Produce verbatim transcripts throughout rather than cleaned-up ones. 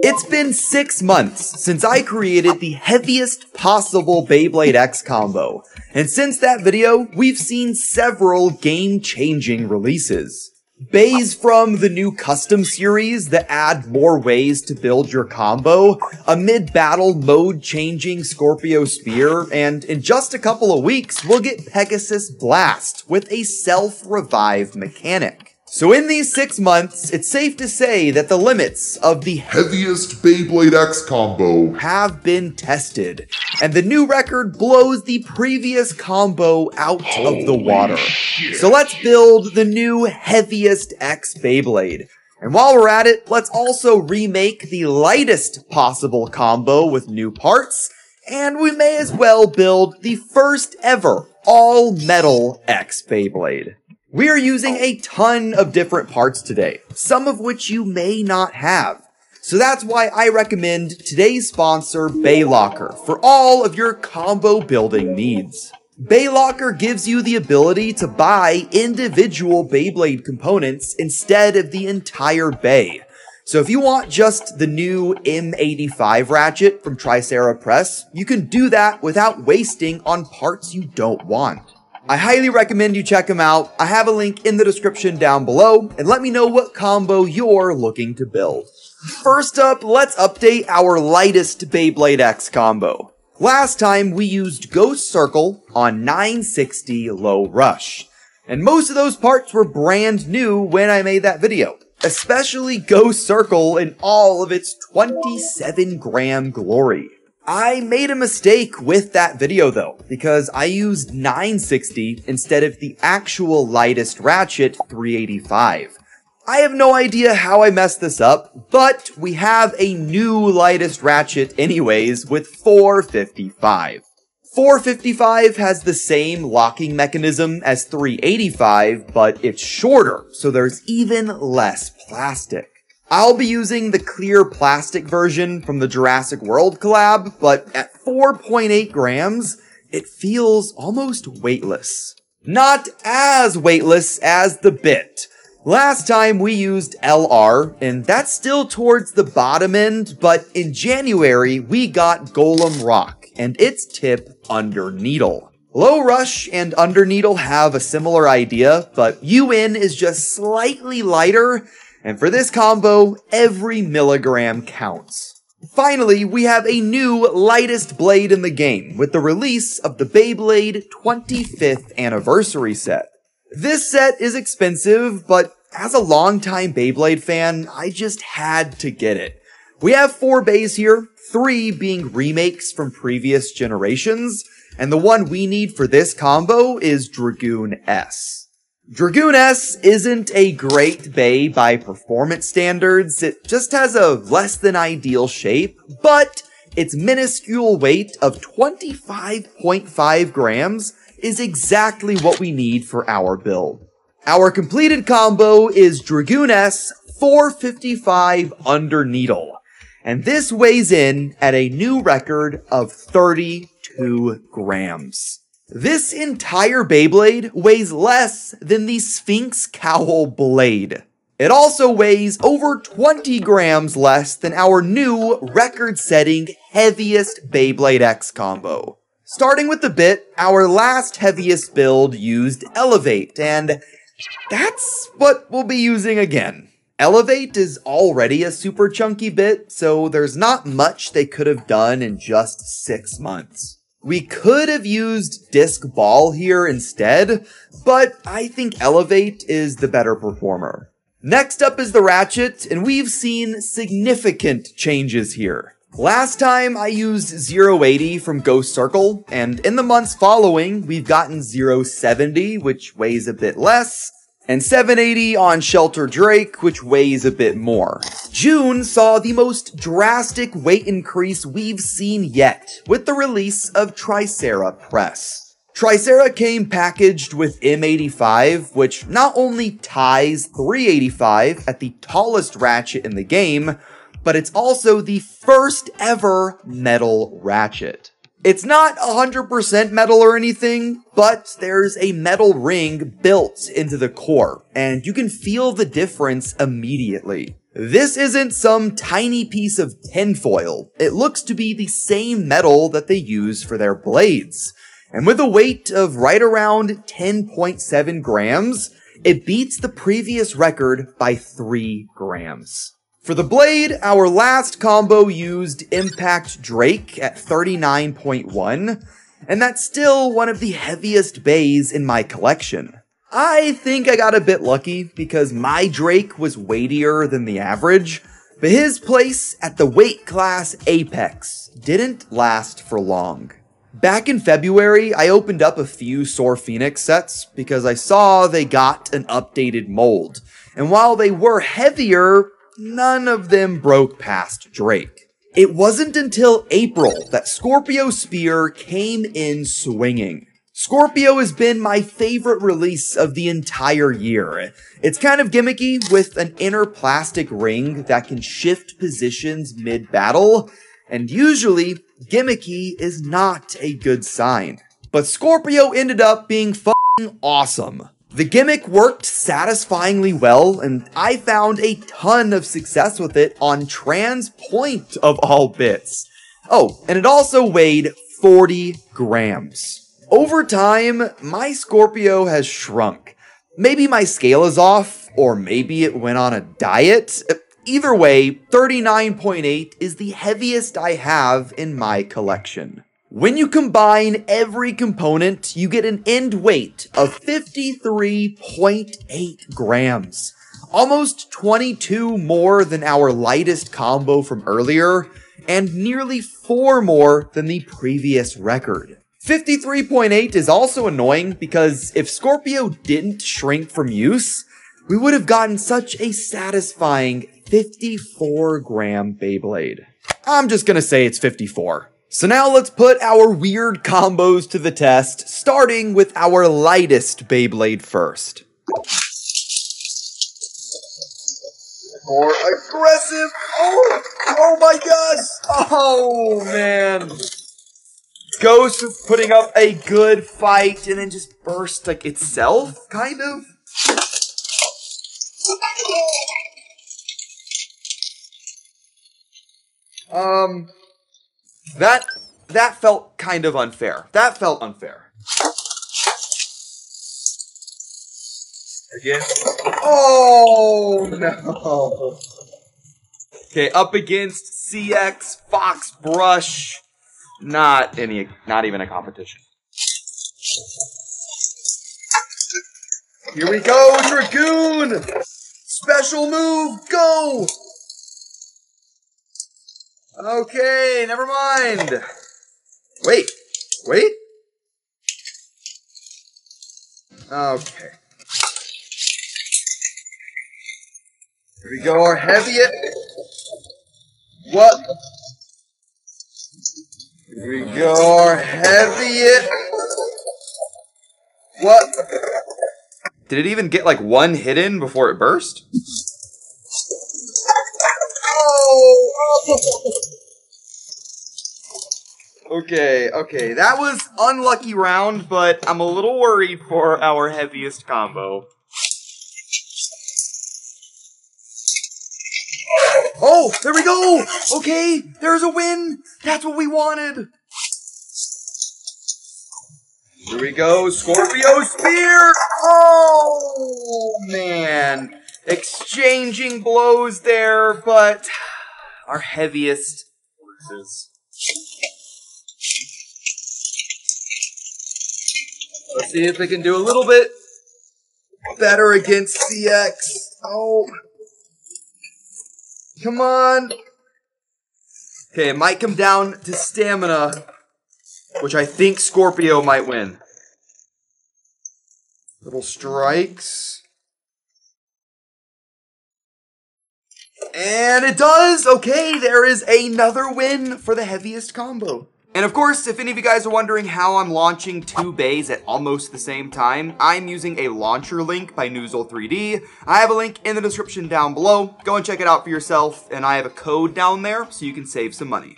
It's been six months since I created the heaviest possible Beyblade X combo, and since that video, we've seen several game-changing releases. Bays from the new custom series that add more ways to build your combo, a mid-battle mode-changing Scorpio Spear, and in just a couple of weeks, we'll get Pegasus Blast with a self-revive mechanic. So in these six months, it's safe to say that the limits of the heaviest Beyblade X combo have been tested, and the new record blows the previous combo out Holy of the water. shit. So let's build the new heaviest X Beyblade. And while we're at it, let's also remake the lightest possible combo with new parts, and we may as well build the first ever all-metal X Beyblade. We are using a ton of different parts today, some of which you may not have. So that's why I recommend today's sponsor, Baylocker, for all of your combo building needs. Baylocker gives you the ability to buy individual Beyblade components instead of the entire bay. So if you want just the new M eighty-five ratchet from Tricera Press, you can do that without wasting on parts you don't want. I highly recommend you check them out. I have a link in the description down below, and let me know what combo you're looking to build. First up, let's update our lightest Beyblade X combo. Last time we used Ghost Circle on nine sixty Low Rush, and most of those parts were brand new when I made that video, especially Ghost Circle in all of its twenty-seven gram glory. I made a mistake with that video though, because I used nine sixty instead of the actual lightest ratchet, three eighty-five. I have no idea how I messed this up, but we have a new lightest ratchet anyways with four fifty-five. four fifty-five has the same locking mechanism as three eighty-five, but it's shorter, so there's even less plastic. I'll be using the clear plastic version from the Jurassic World collab, but at four point eight grams, it feels almost weightless. Not as weightless as the bit. Last time we used L R, and that's still towards the bottom end, but in January we got Golem Rock, and its tip under needle. Low Rush and Under Needle have a similar idea, but U N is just slightly lighter, and for this combo, every milligram counts. Finally, we have a new lightest blade in the game with the release of the Beyblade twenty-fifth Anniversary set. This set is expensive, but as a longtime Beyblade fan, I just had to get it. We have four bays here, three being remakes from previous generations, and the one we need for this combo is Dragoon S. Dragoon S isn't a great bay by performance standards, it just has a less than ideal shape, but its minuscule weight of twenty-five point five grams is exactly what we need for our build. Our completed combo is Dragoon S four fifty-five Under Needle, and this weighs in at a new record of thirty-two grams. This entire Beyblade weighs less than the Sphinx Cowl Blade. It also weighs over twenty grams less than our new record-setting heaviest Beyblade X combo. Starting with the bit, our last heaviest build used Elevate, and that's what we'll be using again. Elevate is already a super chunky bit, so there's not much they could have done in just six months. We could have used Disc Ball here instead, but I think Elevate is the better performer. Next up is the Ratchet, and we've seen significant changes here. Last time I used zero eighty from Ghost Circle, and in the months following, we've gotten zero seventy, which weighs a bit less, and seven eighty on Shelter Drake, which weighs a bit more. June saw the most drastic weight increase we've seen yet, with the release of Tricera Press. Tricera came packaged with M eighty-five, which not only ties three eighty-five at the tallest ratchet in the game, but it's also the first ever metal ratchet. It's not one hundred percent metal or anything, but there's a metal ring built into the core, and you can feel the difference immediately. This isn't some tiny piece of tinfoil. It looks to be the same metal that they use for their blades. And with a weight of right around ten point seven grams, it beats the previous record by three grams. For the blade, our last combo used Impact Drake at thirty-nine point one, and that's still one of the heaviest bays in my collection. I think I got a bit lucky because my Drake was weightier than the average, but his place at the weight class Apex didn't last for long. Back in February, I opened up a few Soar Phoenix sets because I saw they got an updated mold, and while they were heavier, none of them broke past Drake. It wasn't until April that Scorpio Spear came in swinging. Scorpio has been my favorite release of the entire year. It's kind of gimmicky with an inner plastic ring that can shift positions mid-battle, and usually, gimmicky is not a good sign. But Scorpio ended up being f***ing awesome. The gimmick worked satisfyingly well, and I found a ton of success with it on Trans Point of all bits. Oh, and it also weighed forty grams. Over time, my Scorpio has shrunk. Maybe my scale is off, or maybe it went on a diet. Either way, thirty-nine point eight is the heaviest I have in my collection. When you combine every component, you get an end weight of fifty-three point eight grams. Almost twenty-two more than our lightest combo from earlier, and nearly four more than the previous record. fifty-three point eight is also annoying because if Scorpio didn't shrink from use, we would have gotten such a satisfying fifty-four gram Beyblade. I'm just gonna say it's fifty-four. So now let's put our weird combos to the test, starting with our lightest Beyblade first. More aggressive! Oh! Oh my gosh! Oh man! Ghost is putting up a good fight and then just burst like itself, kind of. Um, that, that felt kind of unfair. That felt unfair. Again. Oh, no. Okay, up against C X, Fox Brush. Not any, not even a competition. Here we go, Dragoon! Special move, go! Okay, never mind. Wait, wait. Okay. Here we go, our heaviest. What? Here we go, our heaviest. What? Did it even get like one hit in before it burst? Oh, oh. Okay, okay, that was unlucky round, but I'm a little worried for our heaviest combo. Oh, there we go! Okay, there's a win! That's what we wanted! Here we go, Scorpio Spear! Oh, man. Exchanging blows there, but our heaviest loses. Let's see if we can do a little bit better against C X. Oh. Come on. Okay, it might come down to stamina, which I think Scorpio might win. Little strikes. And it does! Okay, there is another win for the heaviest combo. And of course, if any of you guys are wondering how I'm launching two bays at almost the same time, I'm using a launcher link by Noozle three D. I have a link in the description down below. Go and check it out for yourself, and I have a code down there so you can save some money.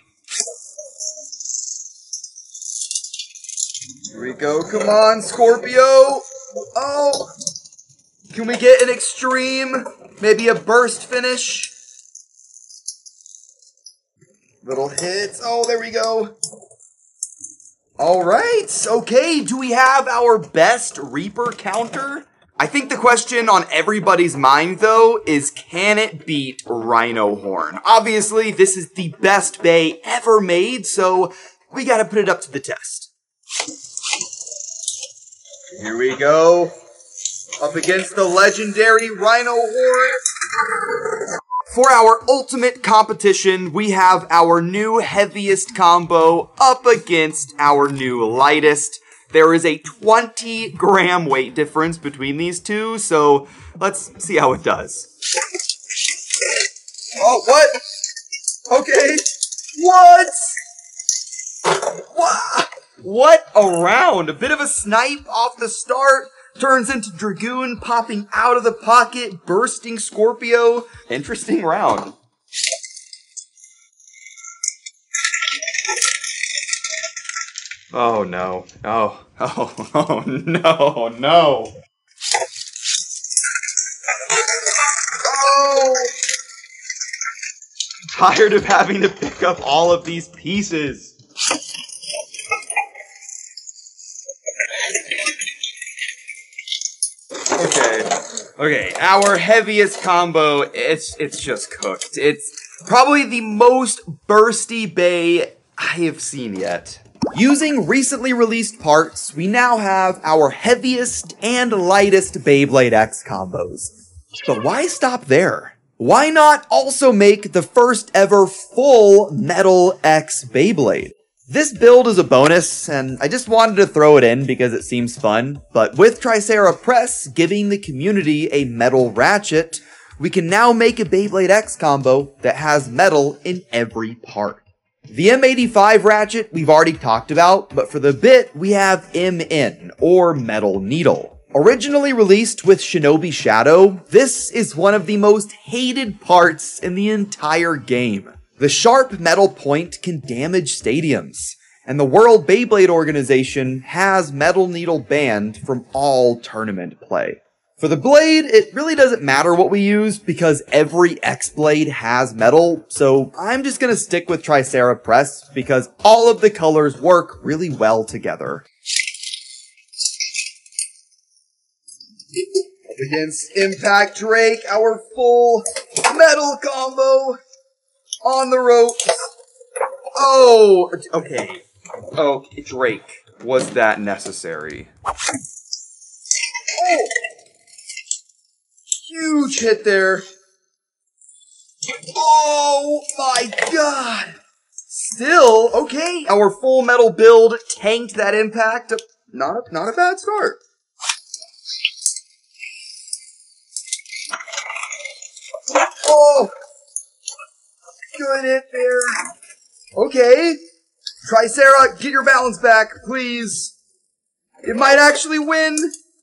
Here we go, come on, Scorpio! Oh! Can we get an extreme, maybe a burst finish? Little hits. Oh, there we go. All right. Okay, do we have our best Reaper counter? I think the question on everybody's mind, though, is can it beat Rhino Horn? Obviously, this is the best bay ever made, so we gotta put it up to the test. Here we go. Up against the legendary Rhino Horn. For our ultimate competition, we have our new heaviest combo up against our new lightest. There is a twenty gram weight difference between these two, so let's see how it does. Oh, what? Okay. What? What? What a round. A bit of a snipe off the start. Turns into Dragoon popping out of the pocket, bursting Scorpio. Interesting round. Oh no. Oh, oh, oh no, no. Oh! Tired of having to pick up all of these pieces. Okay. Okay, our heaviest combo, it's it's just cooked. It's probably the most bursty bay I have seen yet. Using recently released parts, we now have our heaviest and lightest Beyblade X combos. But why stop there? Why not also make the first ever full Metal X Beyblade? This build is a bonus, and I just wanted to throw it in because it seems fun, but with Tricera Press giving the community a metal ratchet, we can now make a Beyblade X combo that has metal in every part. The M eighty-five ratchet we've already talked about, but for the bit, we have M N, or Metal Needle. Originally released with Shinobi Shadow, this is one of the most hated parts in the entire game. The sharp metal point can damage stadiums, and the World Beyblade Organization has Metal Needle banned from all tournament play. For the blade, it really doesn't matter what we use because every X-Blade has metal, so I'm just gonna stick with Tricera Press because all of the colors work really well together. Up against Impact Drake, our full metal combo on the ropes. Oh, okay. Oh, Drake, was that necessary? Oh! Huge hit there. Oh my god. Still, okay. Our full metal build tanked that impact. Not a, not a bad start. Oh. Good hit there. Okay. Tricera, get your balance back, please. It might actually win.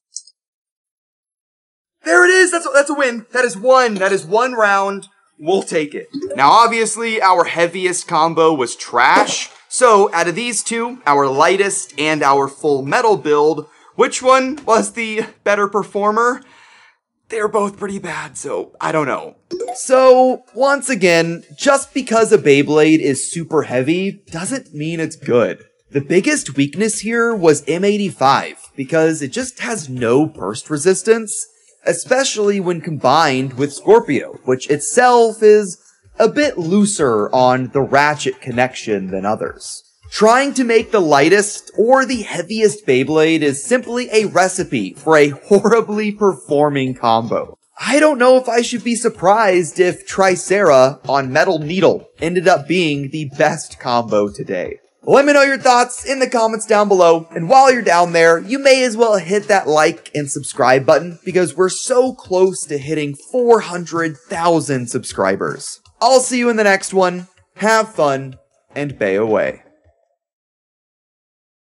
There it is! That's a, that's a win. That is one. That is one round. We'll take it. Now, obviously, our heaviest combo was trash. So, out of these two, our lightest and our full metal build, which one was the better performer? They're both pretty bad, so I don't know. So, once again, just because a Beyblade is super heavy doesn't mean it's good. The biggest weakness here was M eighty-five, because it just has no burst resistance, especially when combined with Scorpio, which itself is a bit looser on the ratchet connection than others. Trying to make the lightest or the heaviest Beyblade is simply a recipe for a horribly performing combo. I don't know if I should be surprised if Tricera on Metal Needle ended up being the best combo today. Let me know your thoughts in the comments down below, and while you're down there, you may as well hit that like and subscribe button because we're so close to hitting four hundred thousand subscribers. I'll see you in the next one. Have fun, and bay away.